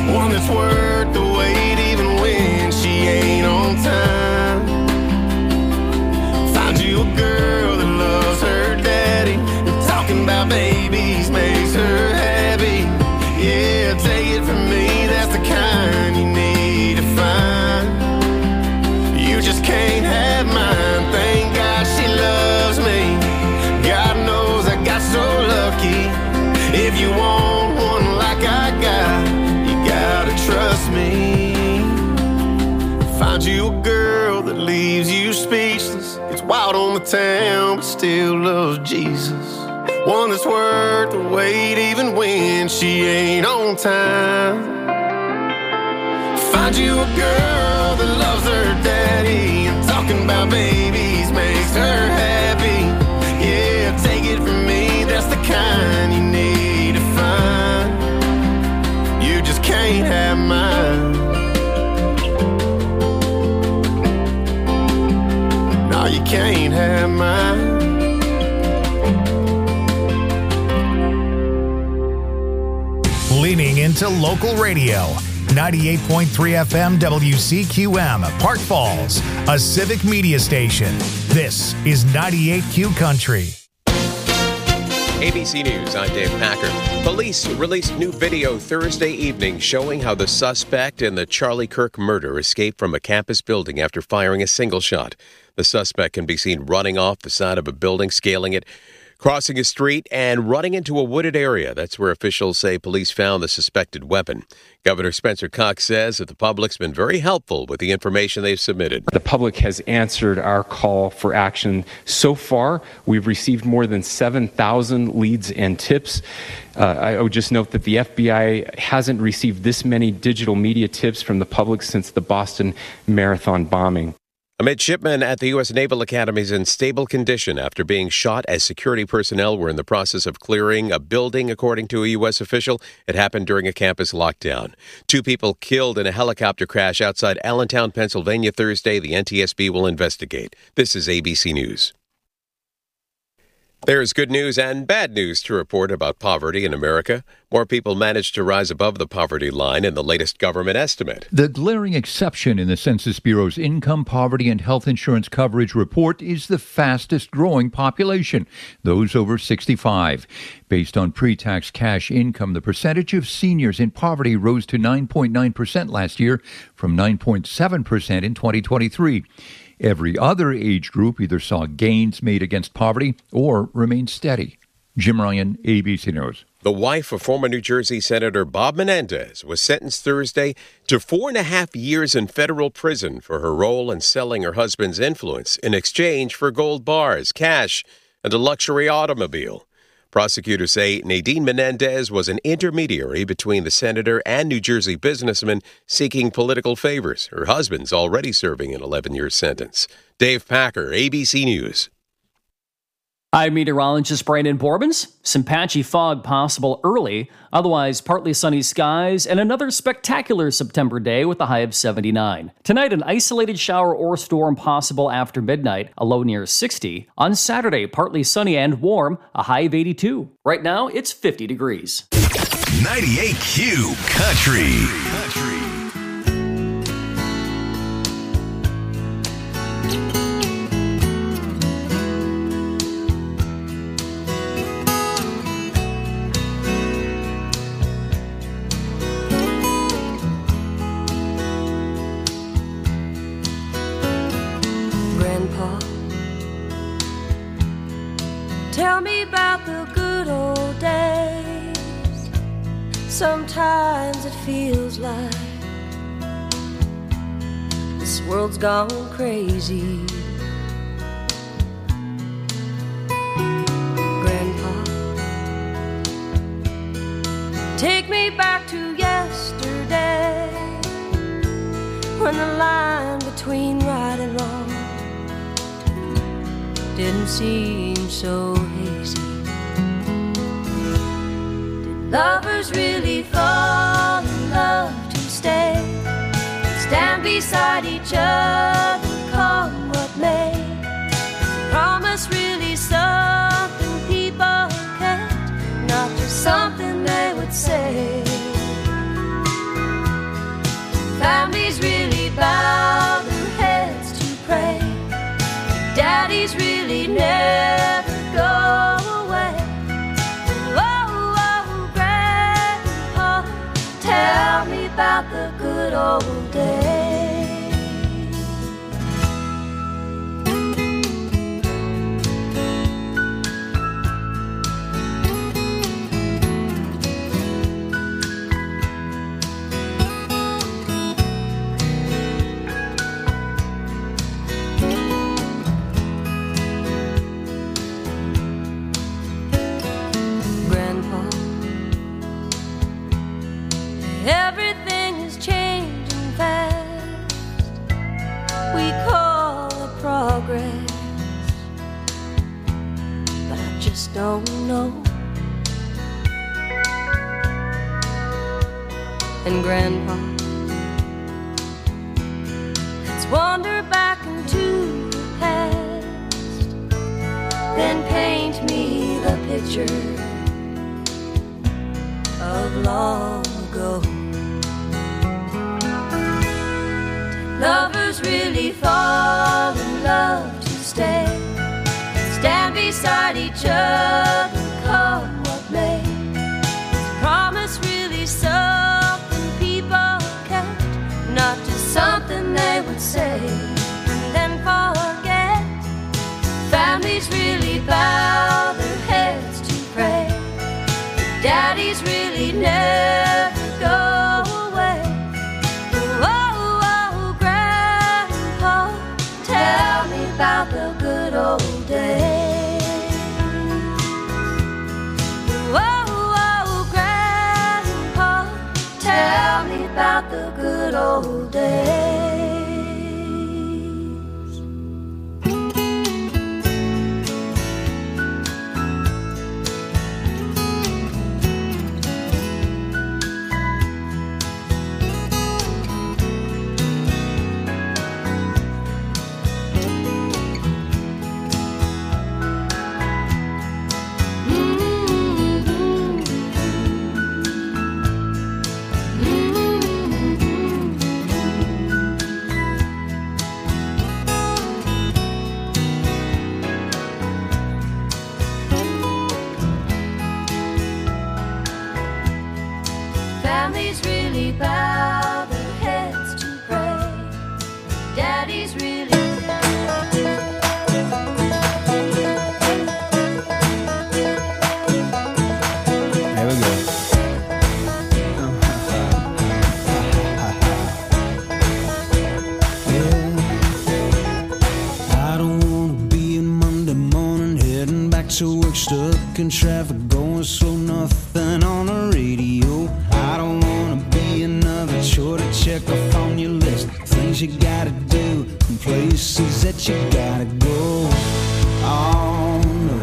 One that's worth the wait even when she ain't on time. Find you a girl that loves her daddy, and talking about babies makes her happy. Yeah, take it from me, that's the kind you need to find. You just can't have mine, thank God she loves me. God knows I got so lucky. If you want one like I got, you gotta trust me. Find you a girl that leaves you speechless, gets wild on the town but still loves Jesus. One that's worth the wait even when she ain't on time. Find you a girl that loves her daddy, and talking about babies makes her happy. Yeah, take it from me, that's the kind you need to find. You just can't have mine. No, you can't have mine. Leaning into local radio. 98.3 FM WCQM, Park Falls, a civic media station. This is 98Q Country. ABC News, I'm Dave Packer. Police released new video Thursday evening showing how the suspect in the Charlie Kirk murder escaped from a campus building after firing a single shot. The suspect can be seen running off the side of a building, scaling it, crossing a street, and running into a wooded area. That's where officials say police found the suspected weapon. Governor Spencer Cox says that the public's been very helpful with the information they've submitted. The public has answered our call for action. So far, we've received more than 7,000 leads and tips. I would just note that the FBI hasn't received this many digital media tips from the public since the Boston Marathon bombing. A midshipman at the U.S. Naval Academy is in stable condition after being shot as security personnel were in the process of clearing a building, according to a U.S. official. It happened during a campus lockdown. 2 people killed in a helicopter crash outside Allentown, Pennsylvania, Thursday. The NTSB will investigate. This is ABC News. There's good news and bad news to report about poverty in America. More people managed to rise above the poverty line in the latest government estimate. The glaring exception in the Census Bureau's Income, Poverty, and Health Insurance Coverage Report is the fastest growing population, those over 65. Based on pre-tax cash income, the percentage of seniors in poverty rose to 9.9% last year from 9.7% in 2023. Every other age group either saw gains made against poverty or remained steady. Jim Ryan, ABC News. The wife of former New Jersey Senator Bob Menendez was sentenced Thursday to 4.5 years in federal prison for her role in selling her husband's influence in exchange for gold bars, cash, and a luxury automobile. Prosecutors say Nadine Menendez was an intermediary between the senator and New Jersey businessman seeking political favors. Her husband's already serving an 11-year sentence. Dave Packer, ABC News. I'm meteorologist Brandon Borbans. Some patchy fog possible early, otherwise partly sunny skies, and another spectacular September day with a high of 79. Tonight, an isolated shower or storm possible after midnight, a low near 60. On Saturday, partly sunny and warm, a high of 82. Right now, it's 50 degrees. 98Q Country. Tell me about the good old days. Sometimes it feels like this world's gone crazy. Grandpa, take me back to yesterday, when the line between right and wrong didn't seem so hazy. Did lovers really fall in love to stay, stand beside each other, come what may? Is promise really something people can't, not just something they would say? tell me about the good old days. Everything is changing fast. We call it progress, but I just don't know. And Grandpa, let's wander back into the past, then paint me the picture of long ago. Lovers really fall in love to stay, stand beside each other, come what may. Is promise really something people kept, not just something they would say and then forget? Families really bow their heads to pray, daddies really never go away. Tell me about the good old days. Whoa, whoa, Grandpa, tell me about the good old days. Families really bow their heads to pray, daddies really. There we go. I don't wanna be a Monday morning heading back to work, stuck in traffic, going slow, nothing on the radio. I don't wanna be another chore to check off on your list, things you gotta do and places that you gotta go. Oh no,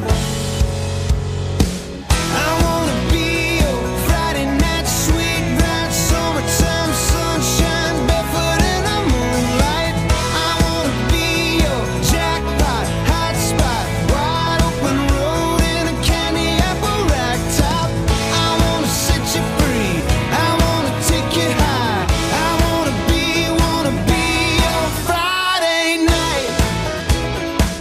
I wanna be your Friday night sweet ride, summertime sunshine, barefoot in the moonlight. I wanna be your jackpot, hot spot, wide open road in a candy apple rack top. I wanna set you free, I wanna take you high. I wanna be your Friday night.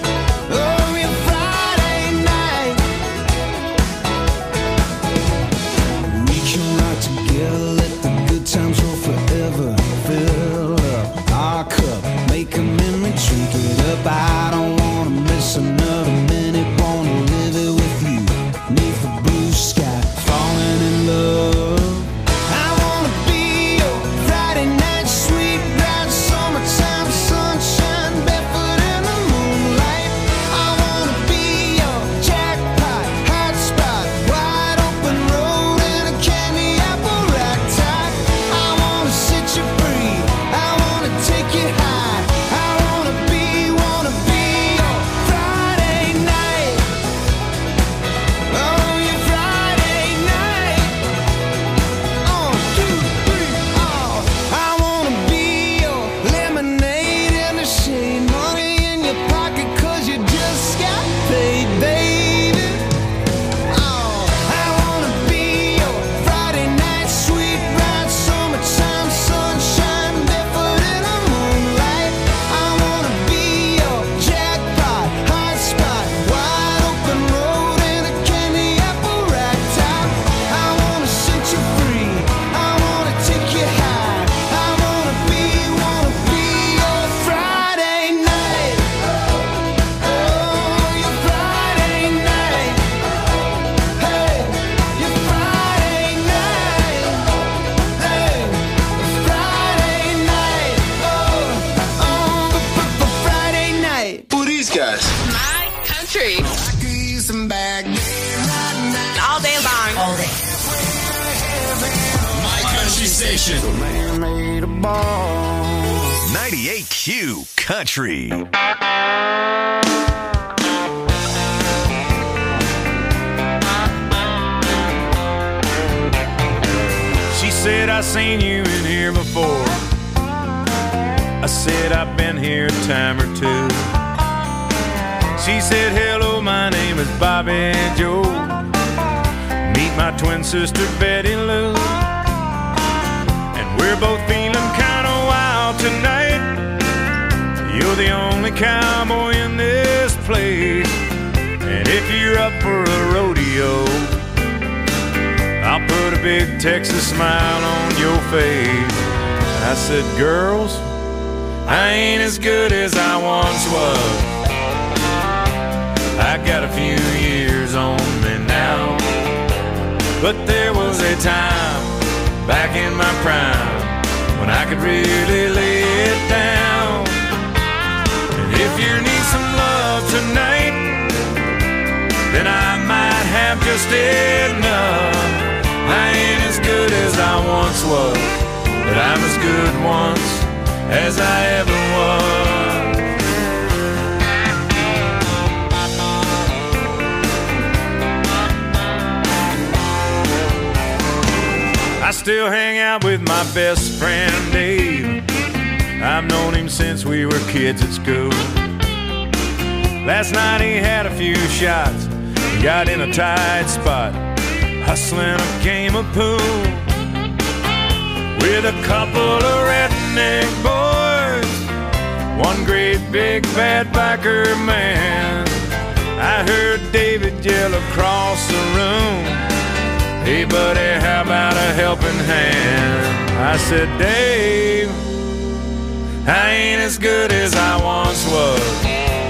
station. So man made a ball. 98Q Country. She said, I seen you in here before. I said, I've been here a time or two. She said, hello, my name is Bobby Joe. Meet my twin sister, Betty Lou. And we're both feeling kind of wild tonight. You're the only cowboy in this place. And if you're up for a rodeo, I'll put a big Texas smile on your face. I said, girls, I ain't as good as I once was. I got a few years on me now. But there was a time back in my prime when I could really lay it down. And if you need some love tonight, then I might have just enough. I ain't as good as I once was, but I'm as good once as I ever was. I still hang out with my best friend Dave. I've known him since we were kids at school. Last night he had a few shots, got in a tight spot, hustling a game of pool with a couple of redneck boys, one great big bad biker man. I heard David yell across the room, hey buddy, how about a helping hand? I said, Dave, I ain't as good as I once was.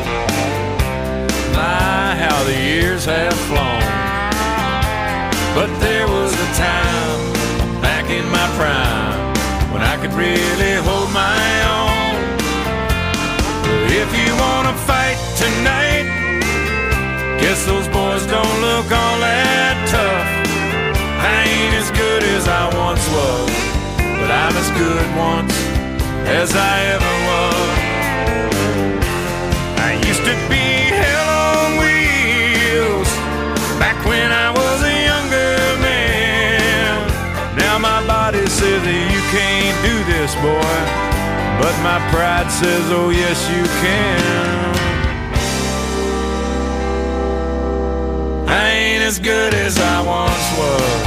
My, how the years have flown. But there was a time back in my prime when I could really hold my own. If you wanna fight tonight, guess those boys don't look all that tough. I ain't as good as I once was, but I'm as good once as I ever was. I used to be hell on wheels back when I was a younger man. Now my body says that you can't do this, boy, but my pride says, oh yes you can. I ain't as good as I once was.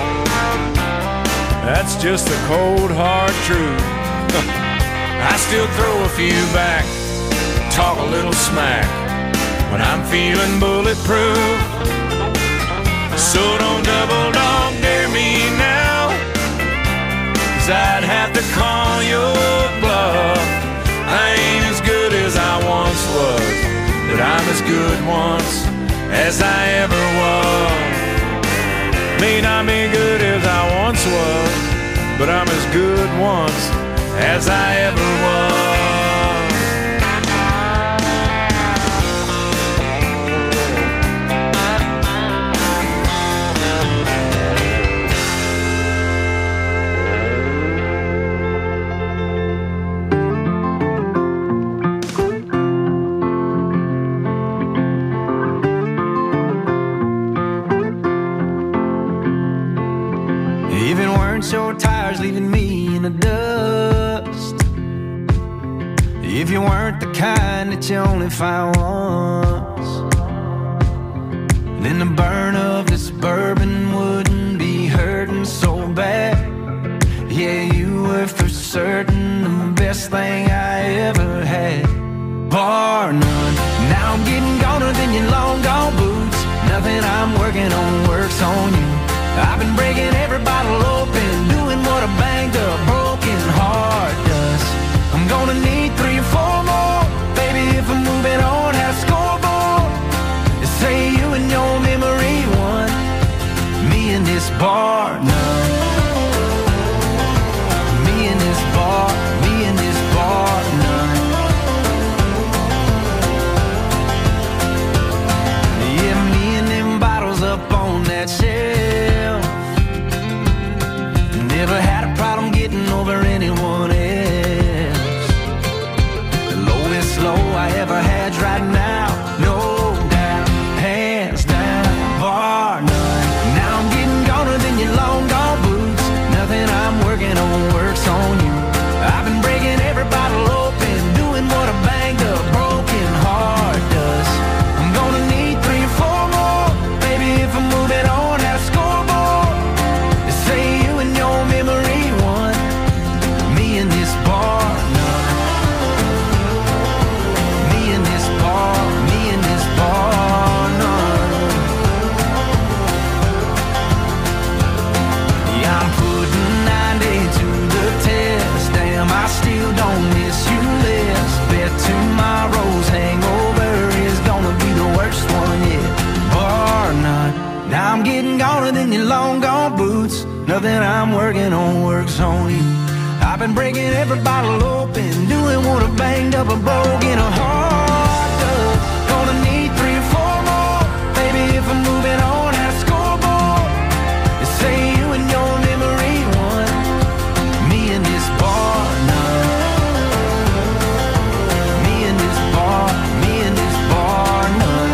That's just the cold hard truth. I still throw a few back, talk a little smack when I'm feeling bulletproof. So don't double dog dare me now, 'cause I'd have to call your bluff. I ain't as good as I once was, but I'm as good once as I ever was. May not be good as I once was, but I'm as good once as I ever was. Even weren't your tires leaving me in the dust. If you weren't the kind that you only find once, then the burn of this bourbon wouldn't be hurting so bad. Yeah, you were for certain the best thing I ever had, bar none. Now I'm getting goner than your long gone boots. Nothing I'm working on works on you. I've been breaking every bottle open, doing what a banged up broken heart does. I'm gonna need 3 or 4 more, baby, if I'm moving on, have a scoreboard. Say you and your memory won, me in this bar none. Me in this bar none. Yeah, me and them bottles up on that shelf. was on you. I've been breaking every bottle open, doing what I banged up and broke in a heart does. Gonna need 3 or 4 more, maybe if I'm moving on at a scoreboard. They say you and your memory won, me and this bar none. Me and this bar none. Me and this bar none.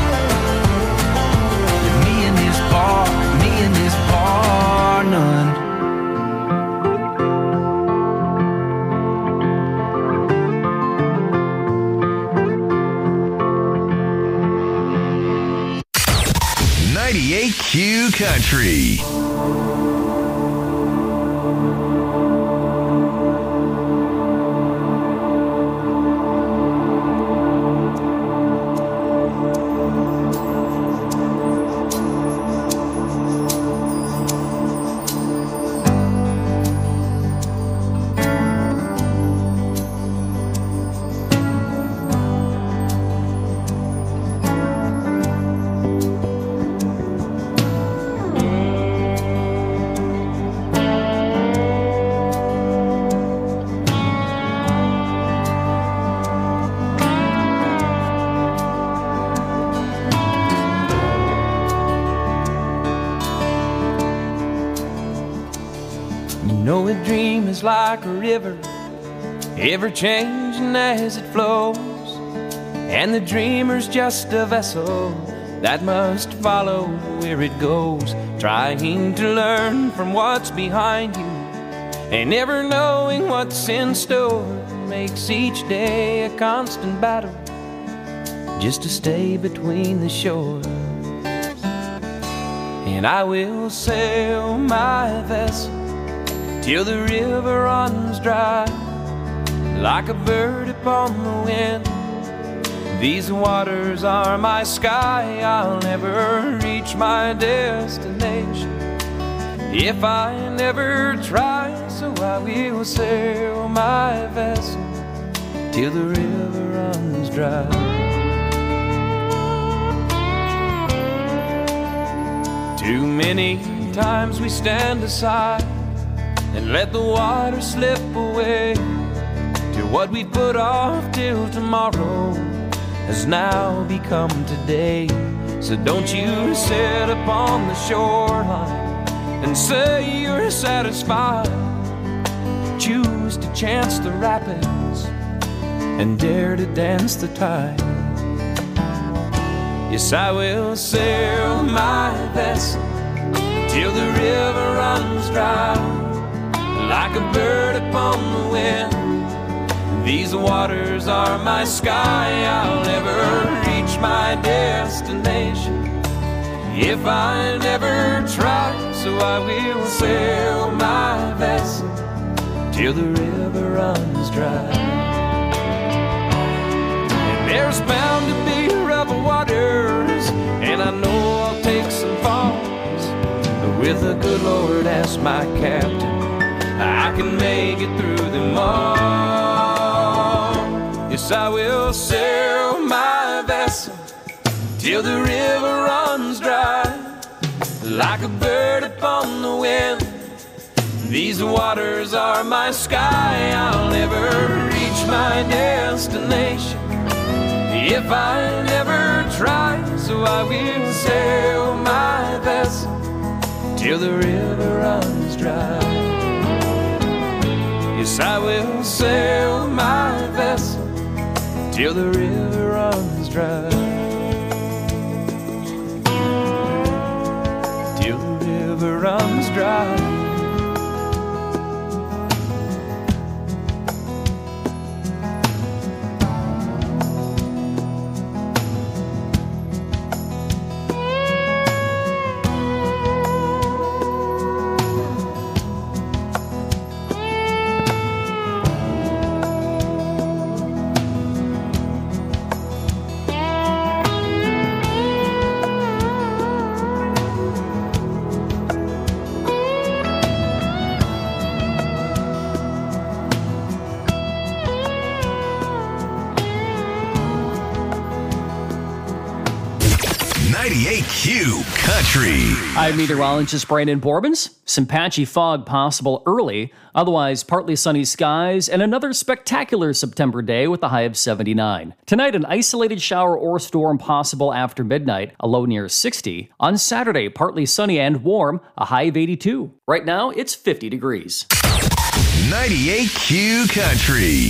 Q Country. Like a river, ever changing as it flows, and the dreamer's just a vessel that must follow where it goes, trying to learn from what's behind you and never knowing what's in store. Makes each day a constant battle just to stay between the shores. And I will sail my vessel till the river runs dry, like a bird upon the wind. These waters are my sky, I'll never reach my destination if I never try. So I will sail my vessel till the river runs dry. Too many times we stand aside and let the water slip away to what we put off till tomorrow has now become today. So don't you sit upon the shoreline and say you're satisfied. Choose to chance the rapids and dare to dance the tide. Yes, I will sail my vessel till the river runs dry, like a bird upon the wind. These waters are my sky, I'll never reach my destination if I never try. So I will sail my vessel till the river runs dry. And there's bound to be rough waters, and I know I'll take some falls, but with the good Lord as my captain, I can make it through them all. Yes, I will sail my vessel till the river runs dry, like a bird upon the wind. These waters are my sky, I'll never reach my destination if I never try. So I will sail my vessel till the river runs dry. Yes, I will sail my vessel till the river runs dry. Till the river runs dry. Q Country. I'm meteorologist Brandon Borbens. Some patchy fog possible early, otherwise partly sunny skies, and another spectacular September day with a high of 79. Tonight, an isolated shower or storm possible after midnight, a low near 60. On Saturday, partly sunny and warm, a high of 82. Right now, it's 50 degrees. 98 Q Country.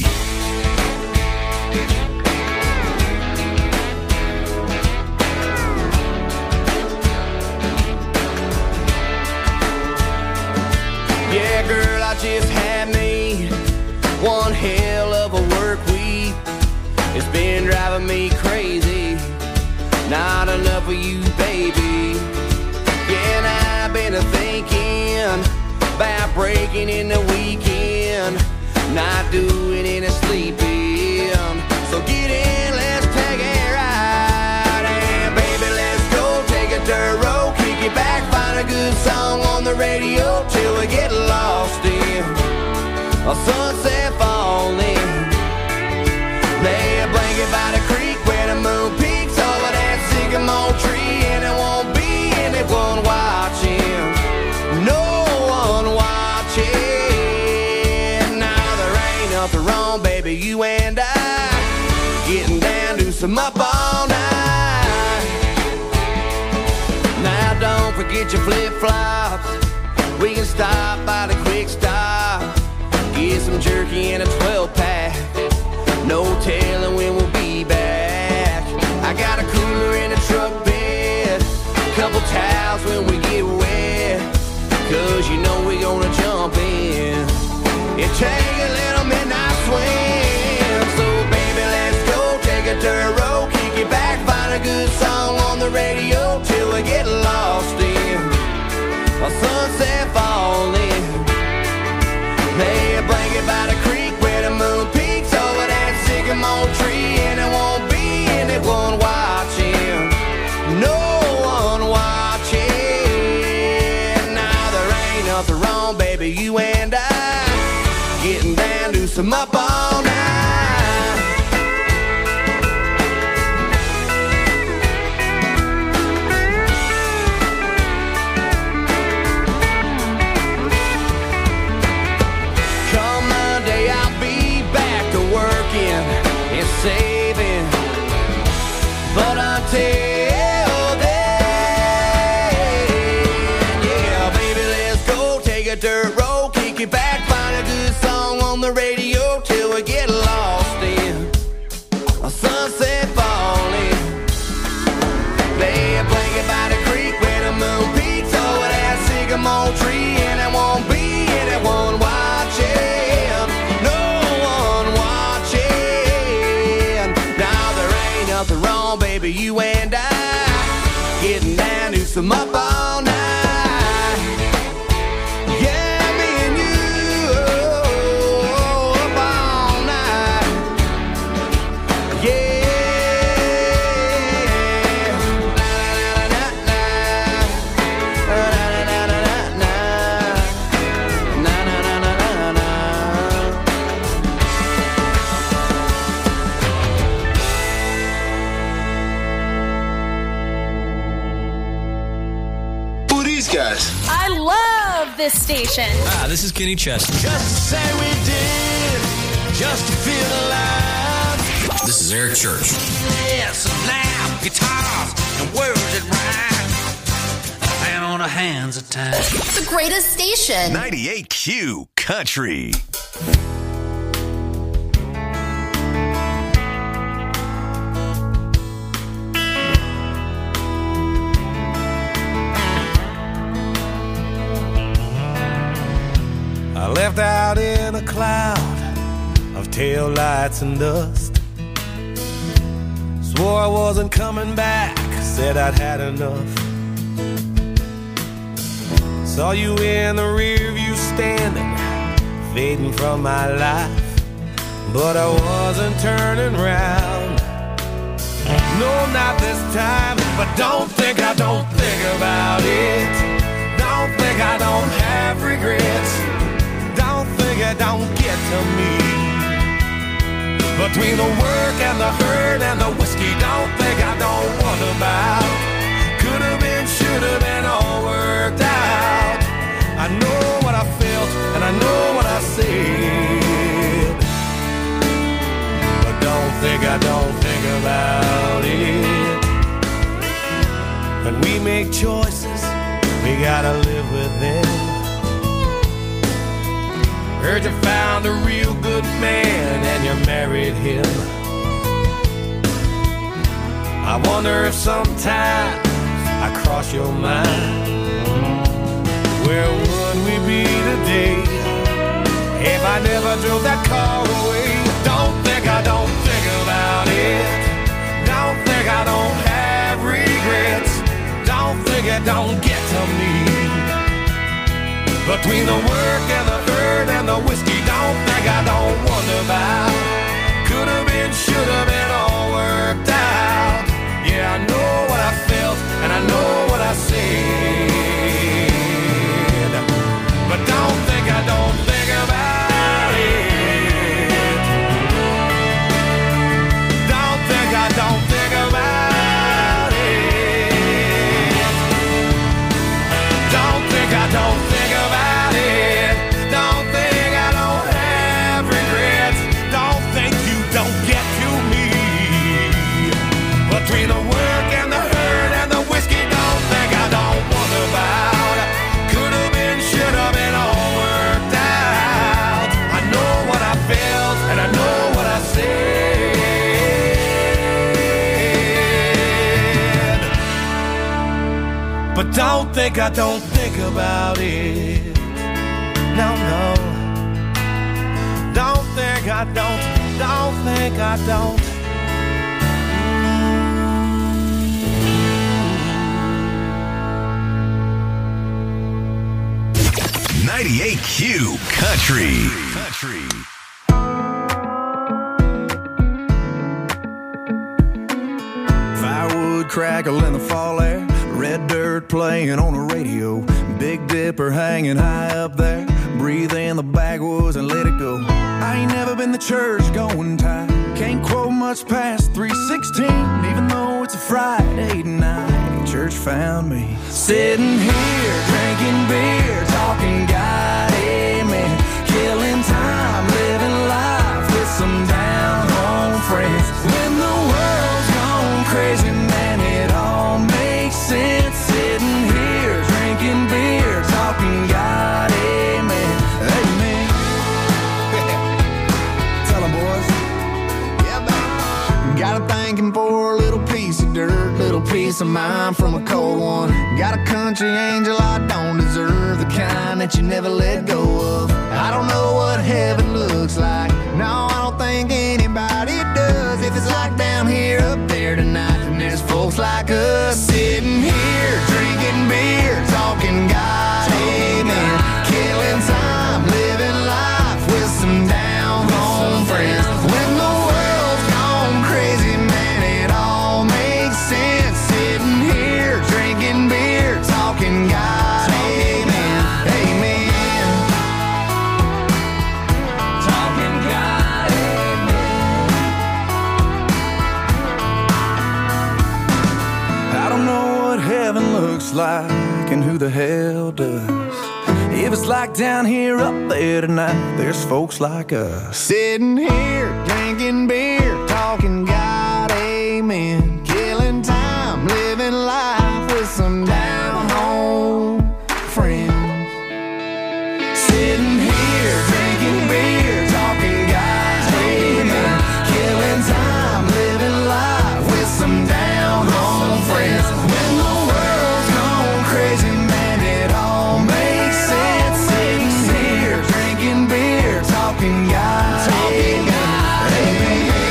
Yeah, girl, I just had me one hell of a work week. It's been driving me crazy. Not enough of you, baby. Yeah, and I've been thinking about breaking in the weekend, not doing any sleeping. So get in, let's take a ride. And baby, let's go take a dirt road, kick it back, find a good song on the radio till we get lost in a sunset falling. Lay a blanket by the creek where the moon peaks over that sycamore tree, and it won't be anyone watching, no one watching. Now there ain't nothing wrong, baby, you and I getting down to some up all night. Now don't forget your flip-flops. We can stop by the quick stop, get some jerky and a 12-pack. No telling when we'll be back. I got a cooler in the truck bed, couple towels when we get wet, 'cause you know we gonna jump in and take a little midnight swim. So baby, let's go take a dirt road, kick it back, find a good song on the radio till we get lost in a sunset falling. Lay a blanket by the creek where the moon peaks over that sycamore tree, and it won't be anyone watching, no one watching. Now there ain't nothing wrong, baby, you and I getting down to some up all night. Saving, but until then, yeah, baby, let's go take a dirt road, kick it back, find a good song on the radio till we get lost in a sunset falling. Lay a blanket by the creek where the moon peaks over that sycamore tree, and it won't be anyone watching. Nothing wrong, baby, you and I getting down to some up all night. Yeah, me and you up all night. Yeah. Guys. I love this station. This is Kenny Chesney. Just to say we did, just to feel alive. This is Eric Church. Yes, now guitars and words that rhyme, and on the hands of time. The greatest station. 98 Q Country. I left out in a cloud of taillights and dust. Swore I wasn't coming back, said I'd had enough. Saw you in the rear view standing, fading from my life, but I wasn't turning round. No, not this time, but don't think I don't think about it. Don't think I don't have regrets. Don't think it don't get to me. Between the work and the hurt and the whiskey, don't think I don't wonder about. Could have been should have been all worked out. I know what I felt and I know what I said, but don't think I don't think about it. When we make choices, we gotta live with them. Heard you found a real good man and you married him. I wonder if sometimes I cross your mind. Where would we be today if I never drove that car away? Don't think I don't think about it. Don't think I don't have regrets. Don't think it don't get to me. Between the work and the hurt and the whiskey, don't think I don't wonder about. Could have been, should have been all worked out. Yeah, I know what I felt and I know what I said, but don't think I don't think about it. Don't think I don't think about it. Don't think I don't think about it. Don't think I don't have regrets. Don't think you don't get to me. Between the work and the hurt and the whiskey, don't think I don't wonder about. Could have been, should have been all worked out. I know what I felt and I know what I said, but don't think I don't think about it. No, no. Don't think I don't think I don't. 98Q Country. Firewood crackle in the fall air, red dirt playing on the radio, Big Dipper hanging high up there, breathe in the backwoods and let it go. I ain't never been to church going type, can't quote much past 3:16, even though it's a Friday night. Church found me sitting here drinking beer, talking God, amen, killing time, living life with some down home friends. When the world's gone crazy, man, it all makes sense. Sitting here drinking beer, talking God, amen, amen. Tell them, boys. Yeah, man. Got a thanking for a little piece of dirt, little piece of mind from a cold one. Got a country angel I don't deserve, the kind that you never let go of. I don't know what heaven looks like, no, I don't think anybody does. If it's like down here, up there tonight, then there's folks like us sitting here drinking beer, talking God, amen, killing time, living life with some down home friends. When the world's gone crazy, man, it all makes sense. Sitting here drinking beer, talking God, amen, amen, talking God, amen. I don't know what heaven looks like and who the hell does. If it's like down here, up there tonight, there's folks like us sitting here drinking beer, talking God, amen, killing time, living life with some down home friends. Sitting here drinking beer, talking God, amen, killing time, living life with some down home friends. When the world's gone crazy, man, it all makes sense. Sitting here drinking beer, talking God, amen, amen.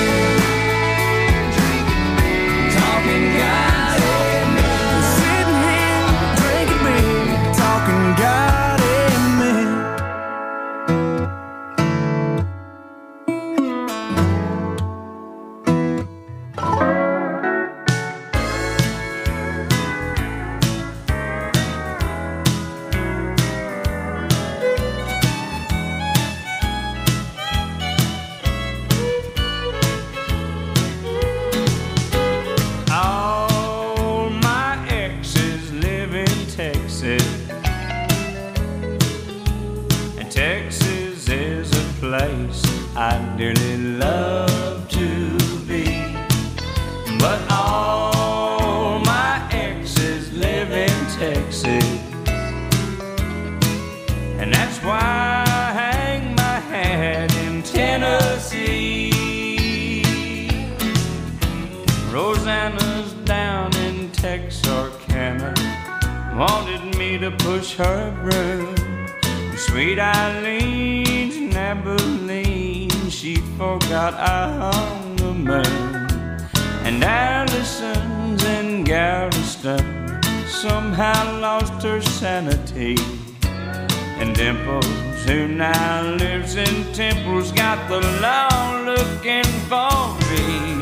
place I dearly love to be. But all my exes live in Texas, and that's why I hang my hat in Tennessee. Rosanna's down in Texarkana, wanted me to push her broom. Sweet Eileen's in Abilene, she forgot I hung the moon. And Allison's in Galveston somehow lost her sanity. And Dimples, who now lives in Temple's, got the law looking for me.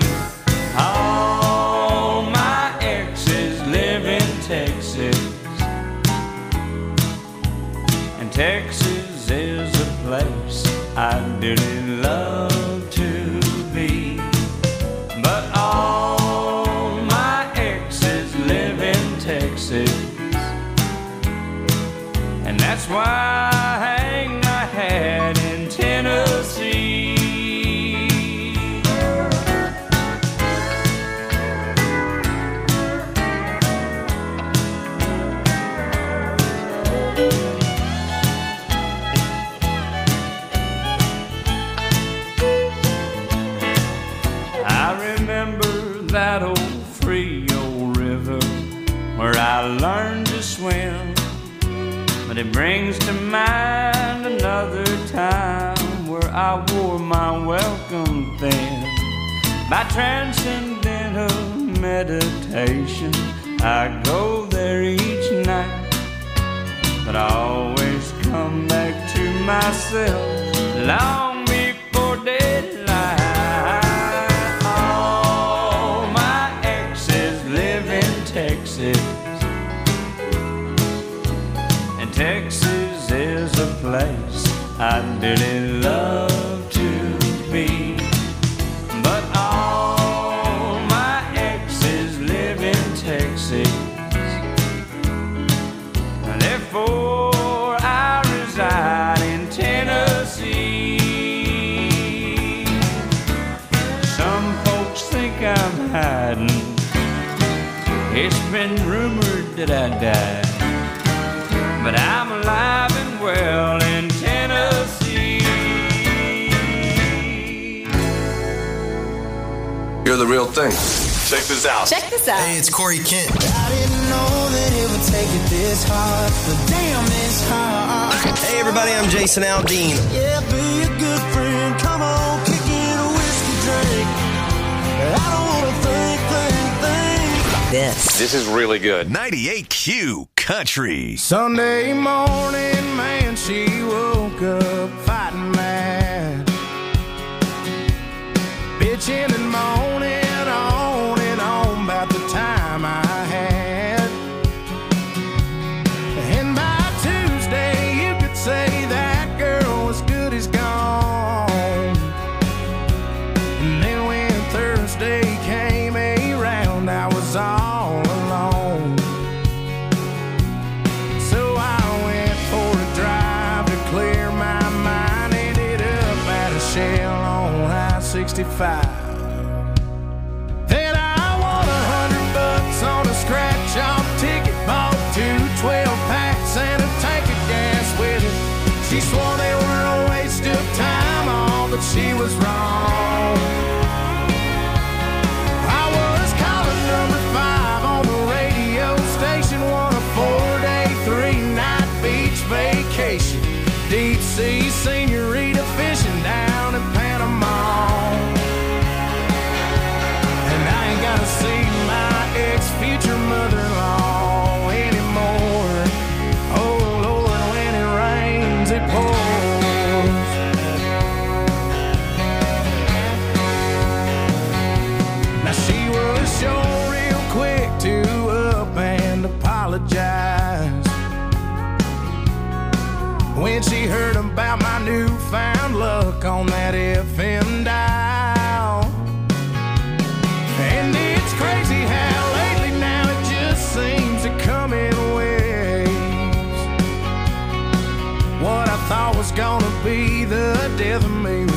All my exes live in Texas, and Texas is a place I dearly love to be. But all my exes live in Texas, and that's why I hang my hat in Tennessee. That old Frio River where I learned to swim, but it brings to mind another time where I wore my welcome thin. By transcendental meditation, I go there each night, but I always come back to myself long before daylight. Texas, and Texas is a place I dearly love to be. But all my exes live in Texas, therefore I reside in Tennessee. Some folks think I'm hiding, it's been rumored that I died, but I'm alive and well in Tennessee. You're the real thing. Check this out. Check this out. Hey, it's Corey Kent. I didn't know that it would take it this hard, but damn, it's hard. Hey, everybody, I'm Jason Aldean. Yeah, be a good friend. Come on, kick in a whiskey drink. I don't want to think. This is really good. 98Q Country. Sunday morning, man, she woke up fighting mad, bitching and moaning on and on about the time I had. And by Tuesday, you could say that girl was good as gone. And then when Thursday came around, I was all alone. So I went for a drive to clear my mind. Ended up at a Shell on I-65. Then I won $100 on a scratch-off ticket. Bought 2 12-packs and a tank of gas with it. She swore they were a waste of time, all, but she was wrong. I was calling number 5 on the radio station, won a 4-day, 3-night beach vacation. Deep sea senorita fishing down in Panama. And I ain't gotta see my ex-future mother-in-law anymore. Oh Lord, when it rains, it pours.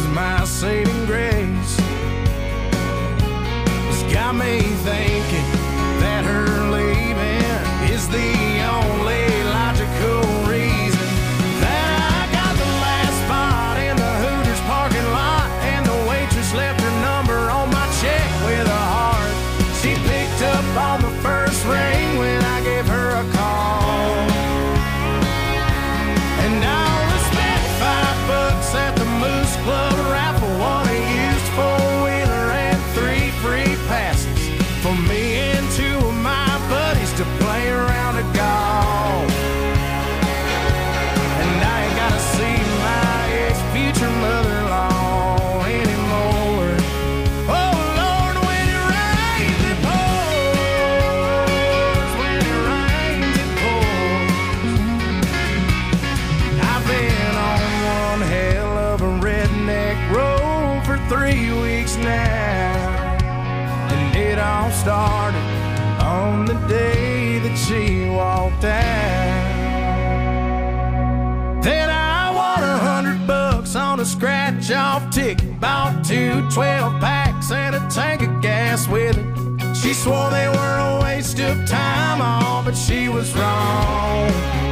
was my saving grace. It's got me thinking that her leaving is the only logical reason that I got the last spot in the Hooters parking lot, and the waitress left her number on my check with a heart. She picked up on the first ring when I gave her a call, and I only spent $5 at the Moose Club raffle, won a used four-wheeler and 3 free passes for me and 2 of my buddies to play around a golf. And I ain't gotta see my ex-future mother-in-law anymore. Oh Lord, when it rains it pours, when it rains it pours. I've been on one hell of a redneck road for 3 weeks now, and it all started on the day that she walked out. Then I won $100 on a scratch-off ticket, bought 2 12-packs and a tank of gas with it. She swore they were a waste of time, all, but she was wrong.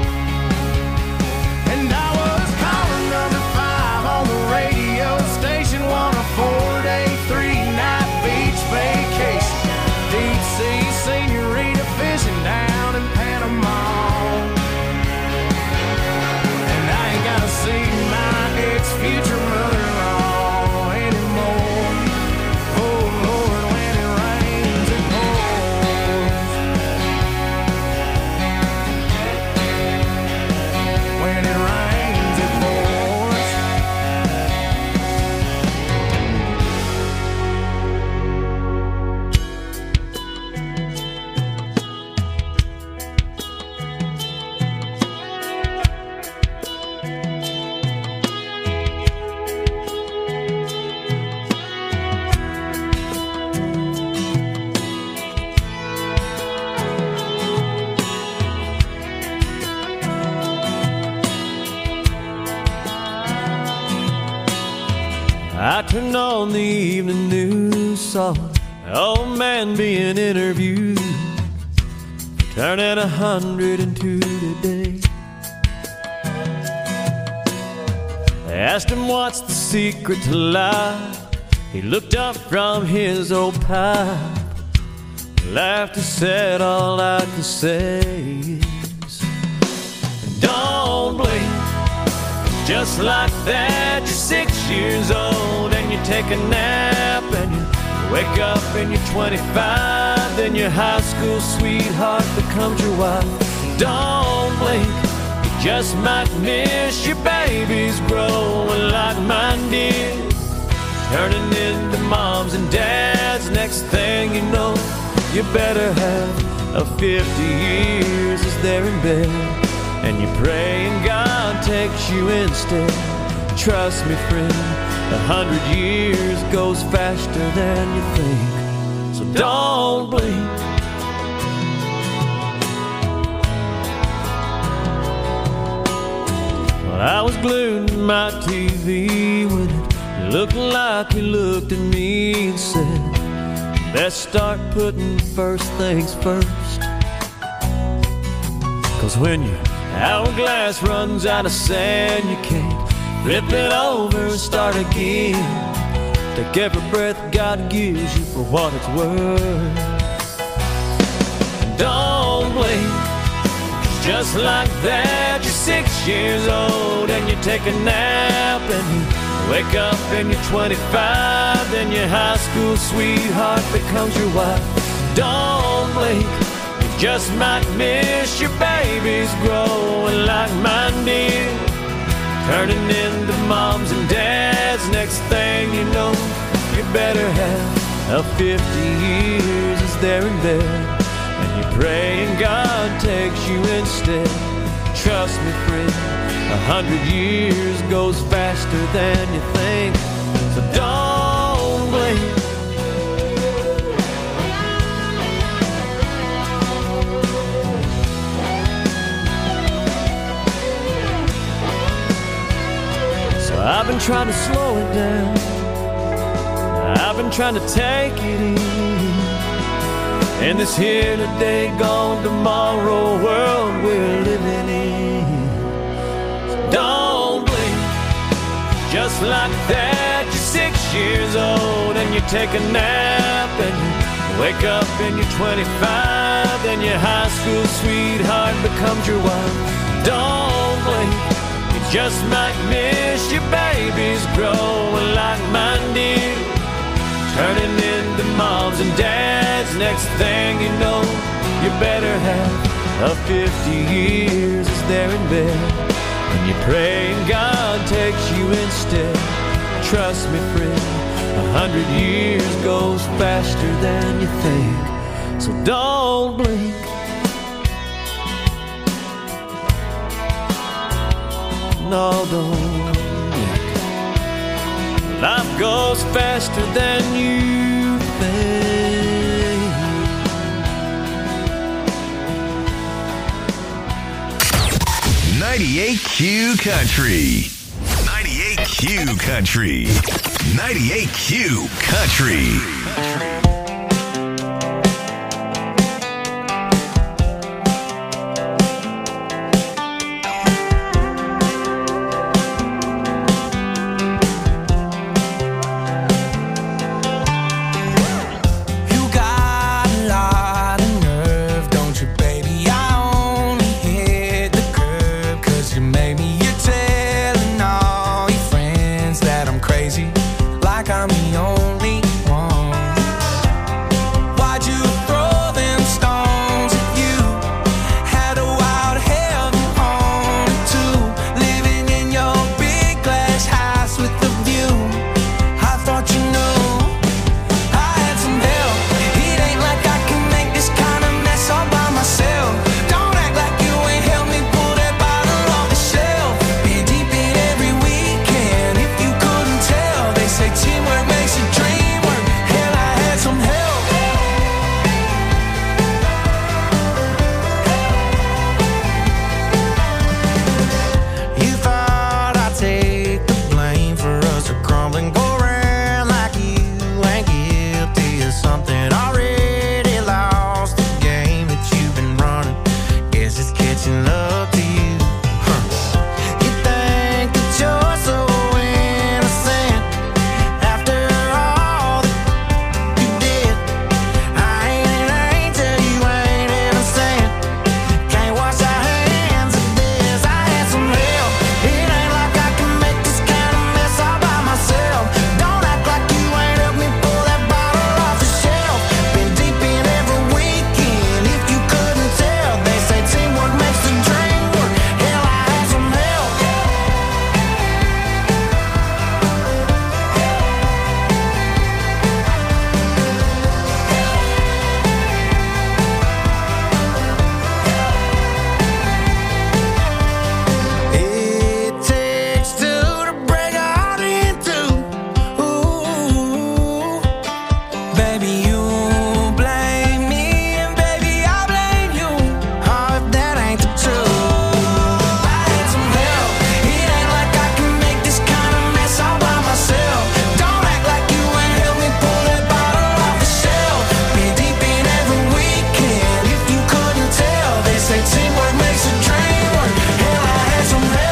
And I was caller number 5 on the radio station, won a 4-day, 3-night beach vacation, deep sea senorita fishing down in Panama. And I ain't gotta see my ex-future mother-in-law anymore. Oh Lord, when it rains it pours. When it rains it pours. I turned on the evening news, saw an old man being interviewed, turning 102 today. They asked him what's the secret to life. He looked up from his old pipe, laughed and said, all I can say is, don't blink. Just like that, you're 6 years old and you take a nap and you wake up and you're 25. Then your high school sweetheart becomes your wife. Don't blink, you just might miss your babies growing like mine did, turning into moms and dads. Next thing you know, you better have a 50 years as they're in bed, and you pray and God takes you instead. Trust me, friend, 100 years goes faster than you think. So don't blink. Well, I was glued to my TV when it looked like he looked at me and said, let's start putting first things first. 'Cause when your hourglass runs out of sand, you can't flip it over and start again. Take every breath God gives you for what it's worth. Don't blink. Just like that, you're 6 years old and you take a nap and you wake up and you're 25. Then your high school sweetheart becomes your wife. Don't blink. Just might miss your babies growing like mine did, turning into moms and dads. Next thing you know, you better have a 50 years as they're in bed, and you pray and God takes you instead. Trust me, friend, 100 years goes faster than you think. So don't blink. I've been trying to slow it down, and trying to take it in. In this here today, gone tomorrow world we're living in. So don't blink, just like that. You're 6 years old and you take a nap and you wake up and you're 25 and your high school sweetheart becomes your wife. Don't blink, you just might miss your babies growing like mine did, turning into moms and dads. Next thing you know, your better half of 50 years is there in bed, and you pray and God takes you instead. Trust me, friend, 100 years goes faster than you think, so don't blink. No, don't blink. Life goes faster than you think. 98Q Country. 98Q Country. 98Q Country. I'm the only one. Why'd you throw them stones at you? Had a wild heaven on it too. Living in your big glass house with the view. I thought you knew I had some help. It ain't like I can make this kind of mess all by myself. Don't act like you ain't helped me pull that bottle off the shelf. Been deep in every weekend. If you couldn't tell, they say teamwork makes a dream work. Hell, I had some help. You thought I'd take the blame for us to crumble and go around like you ain't guilty of something already lost. The game that you've been running, guess it's catching up to you. You think that you're so innocent after all that you did. I ain't an angel, you ain't innocent. Can't wash our hands of this. I had some help. It ain't like I can make this kind of mess all by myself. Don't act like you ain't helped me pull that bottle off the shelf. Been deep in every weekend. If you couldn't tell, they say teamwork makes the dream work. Hell, I had some help. It takes two to break a heart in two. Ooh, baby, you blame me, and baby, I blame you. Oh, if that ain't the truth. I had some help. It ain't like I can make this kind of mess all by myself. Don't act like you ain't helped me pull that bottle off the shelf. Been deep in every weekend. If you couldn't tell, they say teamwork makes a dream work. Hell, I had some help.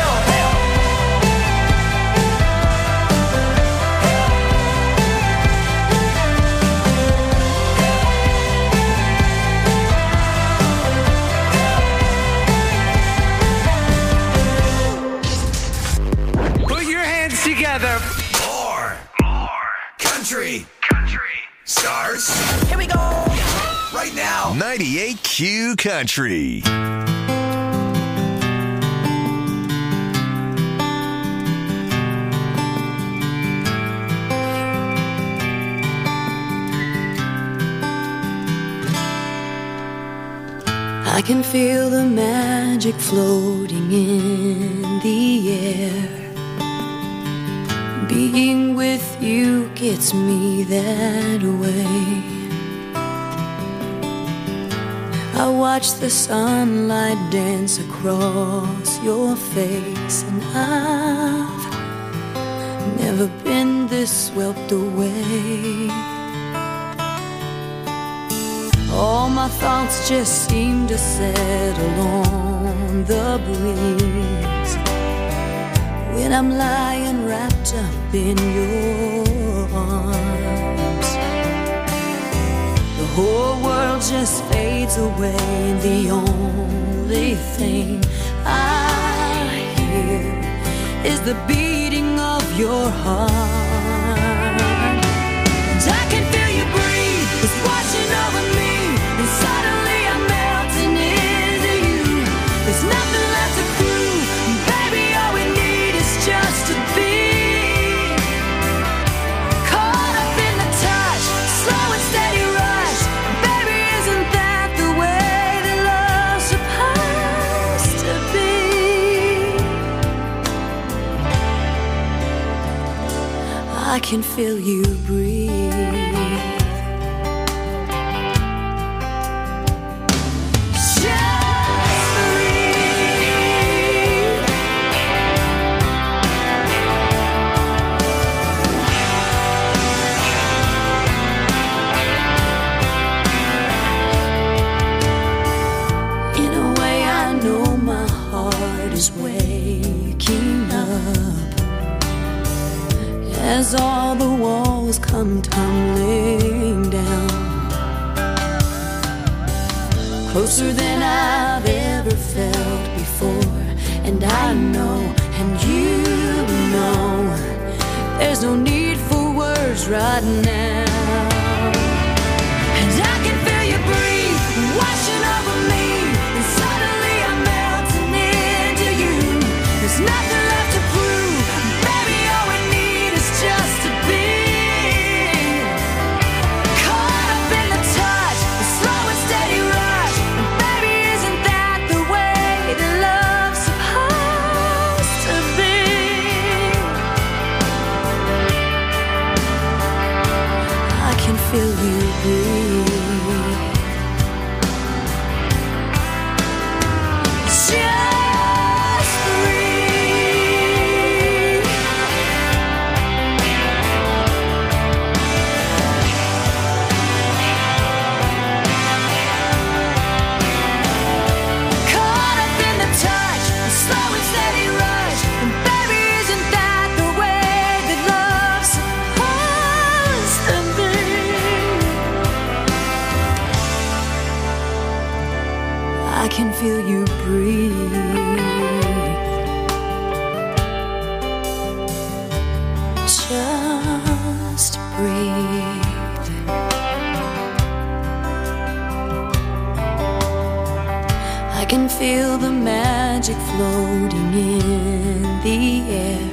Put your hands together. More country stars. Here we go. Right now. 98Q Country. I can feel the magic floating in the air. Being with you gets me that way. I watch the sunlight dance across your face, and I've never been this is swept away. All my thoughts just seem to settle on the breeze when I'm lying wrapped up in your arms. The whole world just fades away, and the only thing I hear is the beating of your heart. And I can feel you breathe, it's washing over me, and suddenly I'm melting into you. There's nothing left to prove, baby, all we need is just to be caught up in the touch, slow and steady rush. Baby, isn't that the way that love's supposed to be? I can feel you breathe. Waking up as all the walls come tumbling down, closer than I've ever felt before. And I know, and you know, there's no need for words right now. And I can feel you breathe, washing over me, and suddenly I'm melting into you. There's nothing left to prove, baby, all we need is just to be caught up in the touch, the slow and steady rush. And baby, isn't that the way that love's supposed to be? I can feel you breathe. I can feel you breathe. Just breathe. I can feel the magic floating in the air.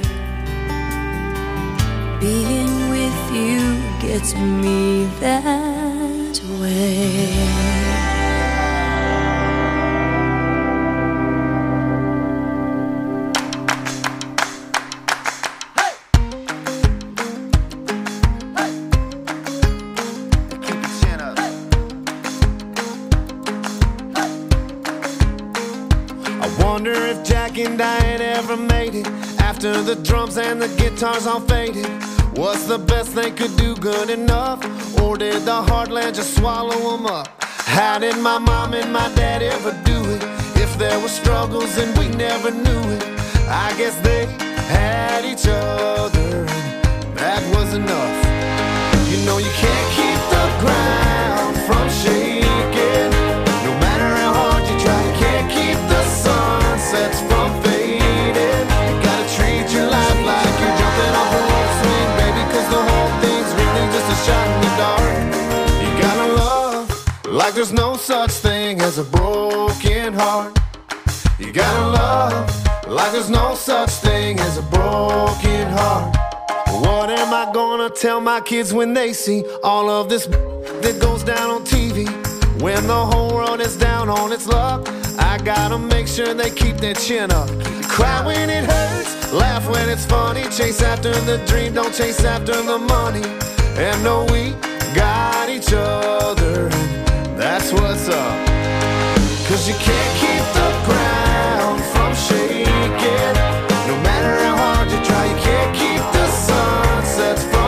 Being with you gets me that way. And Diane ever made it after the drums and the guitars all faded? What's the best they could do good enough? Or did the heartland just swallow them up? How did my mom and my dad ever do it? If there were struggles and we never knew it, I guess they had each other and that was enough. You know you can't keep the ground from shaking. No matter how hard you try, you can't keep the sunsets from fading. You gotta treat your life like you're jumping off a rope swing, baby, cause the whole thing's really just a shot in the dark. You gotta love like there's no such thing as a broken heart. You gotta love like there's no such thing as a broken heart. What am I gonna tell my kids when they see all of this that goes down on TV? When the whole world is down on its luck, I gotta make sure they keep their chin up. Cry when it hurts, laugh when it's funny. Chase after the dream, don't chase after the money. And know we got each other, and that's what's up. Cause you can't keep the ground from shaking. No matter how hard you try, you can't keep the sunsets from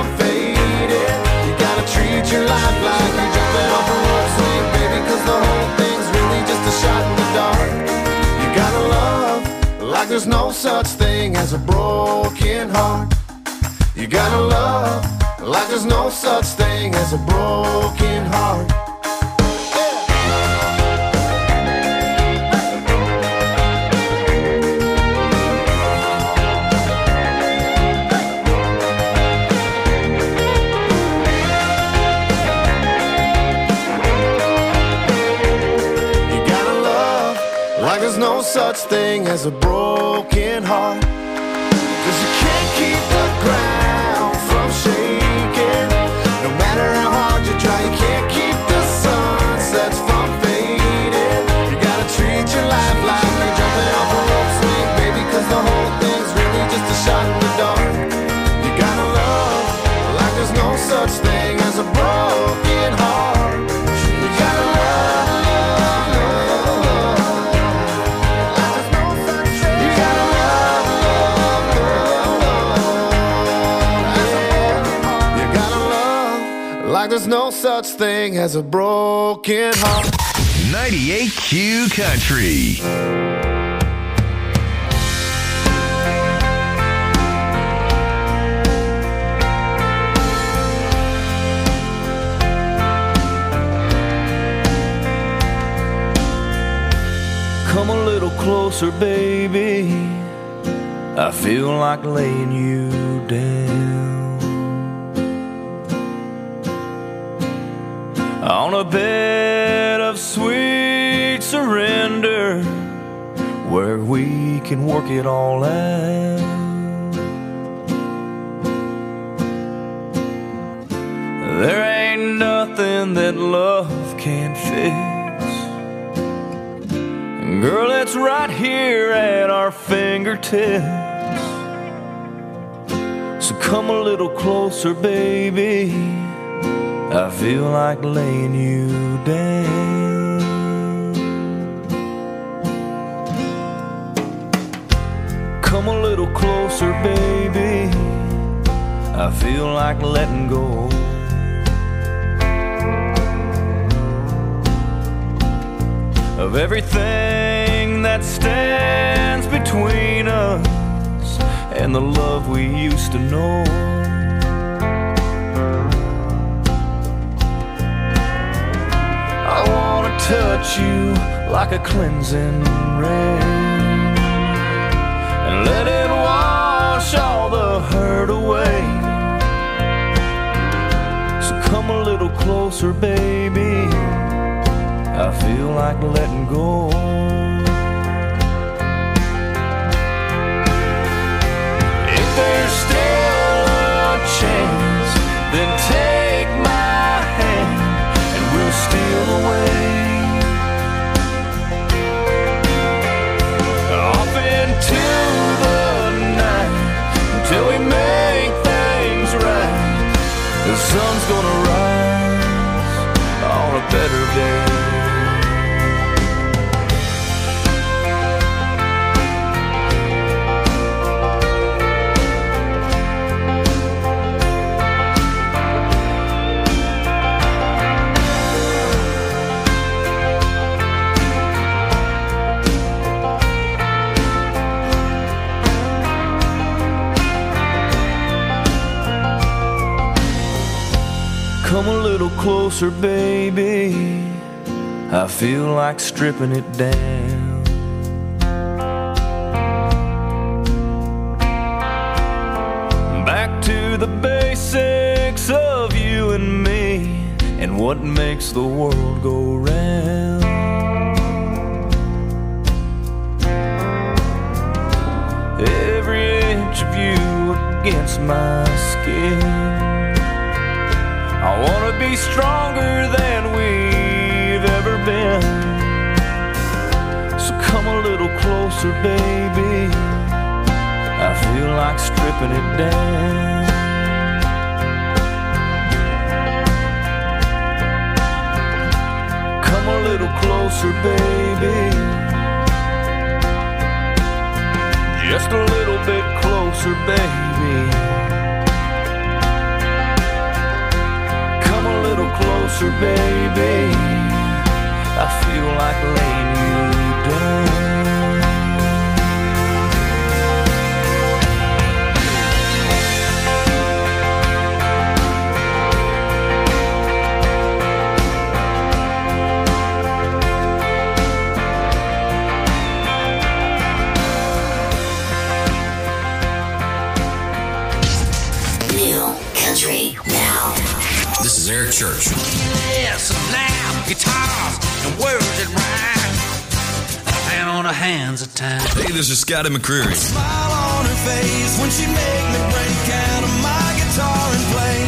such thing as a broken heart. You gotta love like there's no such thing as a broken heart. There's no such thing as a broken heart, 'cause you can't keep the ground from shaking. No matter how hard you try, you can't keep the sunsets from fading. You gotta treat your life like you're jumping off a rope swing, baby, 'cause the whole thing's really just a shot in the dark. You gotta love like there's no such thing as a broken heart. You gotta love. Like there's no such thing as a broken heart. 98Q Country. Come a little closer, baby. I feel like laying you down on a bed of sweet surrender, where we can work it all out. There ain't nothing that love can't fix. Girl, it's right here at our fingertips. So come a little closer, baby. I feel like laying you down. Come a little closer, baby. I feel like letting go. Of everything that stands between us and the love we used to know. I wanna touch you like a cleansing rain and let it wash all the hurt away. So come a little closer, baby. I feel like letting go. If there's still a chance, then take my hand and we'll steal away off into the night until we make things right. The sun's gonna rise on a better day. Come a little closer, baby. I feel like stripping it down. Back to the basics of you and me and what makes the world go round. Every inch of you against my skin. I wanna be stronger than we've ever been. So come a little closer, baby. I feel like stripping it down. Come a little closer, baby. Just a little bit closer, baby. A little closer, baby. I feel like laying you down. country now. This is Eric Church. Yes, loud guitars and words that rhyme. And on the hands of time. Hey, this is Scotty McCreery. Smile on her face when she make me break out of my guitar and play.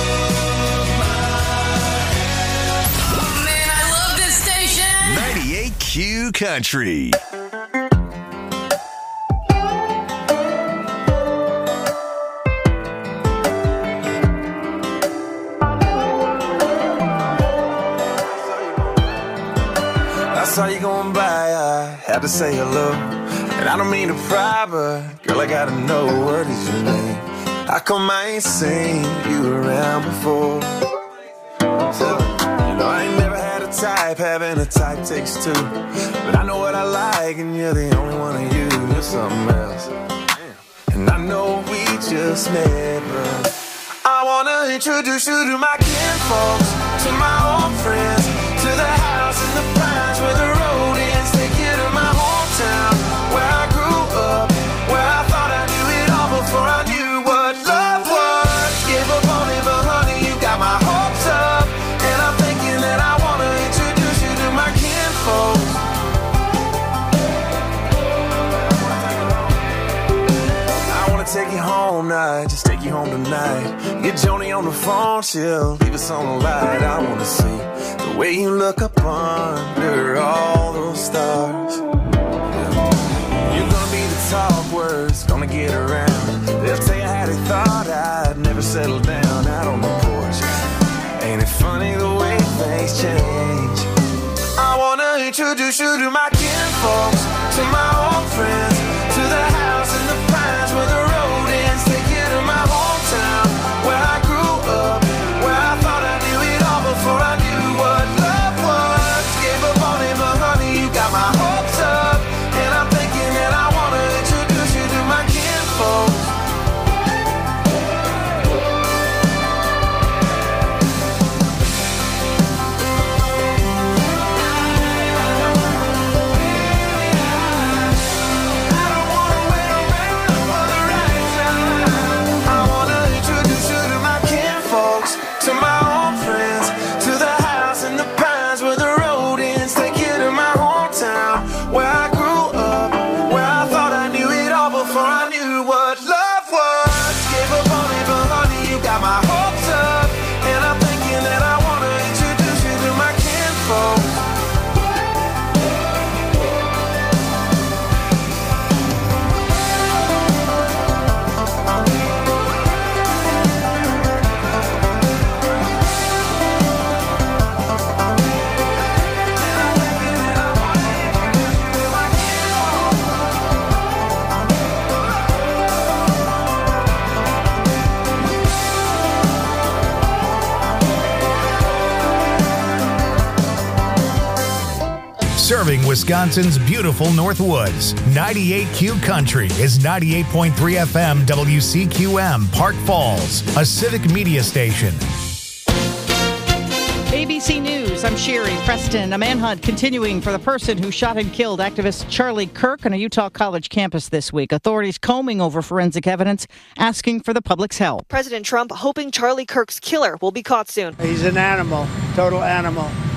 Man, I love this station. 98Q Country. I saw you going by, I had to say hello. And I don't mean to pry, but girl, I gotta know, what is your name? How come I ain't seen you around before? So, you know, I ain't never had a type, having a type takes two. But I know what I like, and you're the only one of you, you're something else. And I know we just met, but I wanna introduce you to my kinfolks, to my old friends, to the house in the pines where the road ends. Take you to my hometown, where I grew up, where I thought I knew it all before I knew what love was. Gave up on it, but honey, you got my hopes up. And I'm thinking that I wanna introduce you to my kinfolks. I wanna take you home now, just take you home tonight. Get Joni on the phone, she'll leave us on the light. I wanna see the way you look up under all those stars. You're gonna be the talk words, gonna get around. They'll tell you how they thought I'd never settle down out on the porch. Ain't it funny the way things change? I wanna introduce you to my kinfolks, to my old friends, to the house in the pines where the road ends. Take you to my hometown, where I grew up, where I thought I knew it all before I knew what love was. Gave up on it, but honey, you got my hopes up. And I'm thinking that I wanna introduce you to my kinfolks. To my old friends, to the house in the pines where the road ends. Take you to my hometown, where I grew up, where I thought I knew it all before I knew what love was. Gave up on it, but honey, you got my hopes up. And I'm thinking that I wanna introduce you to my kinfolks. Serving Wisconsin's beautiful Northwoods. 98Q Country is 98.3 FM WCQM, Park Falls, a civic media station. ABC News, I'm Sherry Preston. A manhunt continuing for the person who shot and killed activist Charlie Kirk on a Utah college campus this week. Authorities combing over forensic evidence, asking for the public's help. President Trump hoping Charlie Kirk's killer will be caught soon. He's an animal, total animal.